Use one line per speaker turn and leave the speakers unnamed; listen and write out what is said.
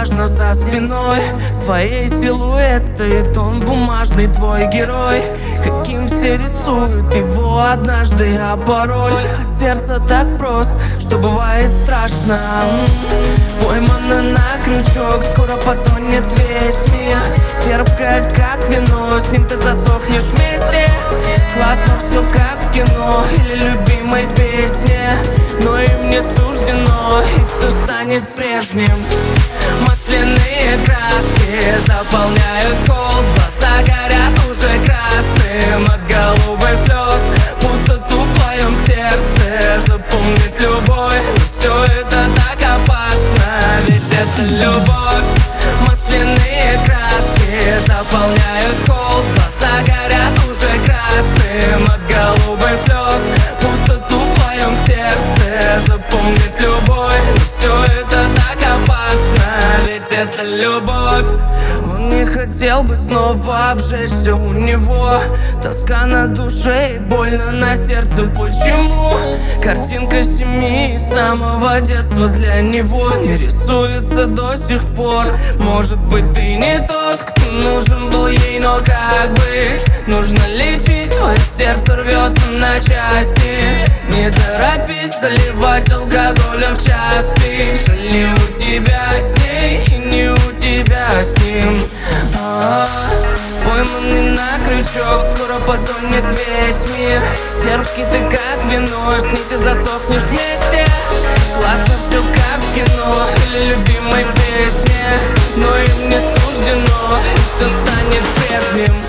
важно за спиной твоей силуэт стоит, он бумажный твой герой, каким все рисуют его однажды, а пароль от сердца так прост, что бывает страшно. Поймана на крючок, скоро потонет весь мир. Терпкая, как вино, с ним ты засохнешь вместе. Классно все, как в кино или любимой песне, но им не суждено, и все станет прежним. Масляные краски заполняют холст, глаза горят уже красным от голубых слез. Пустоту в твоем сердце заполнит любовь, но все это так опасно, ведь это любовь. Масляные краски заполняют холст, глаза горят уже красным от голубых слез. Пустоту в твоем сердце заполнит любовь, но все это так опасно, ведь это любовь. Он не хотел бы снова обжечься, у него тоска на душе и больно на сердце. Почему картинка семьи с самого детства для него не рисуется до сих пор? Может быть, ты не тот, кто нужен был ей, но как быть? Нужно лечить, твое сердце рвется на части. Не торопись заливать алкоголем в час пик. Не у тебя с ней и не у тебя с ним. Пойманный на крючок, скоро потонет весь мир. Терпкий ты как вино, с ней ты засохнешь вместе. Классно все как в кино или любимой песне, но им не суждено, и все станет прежним.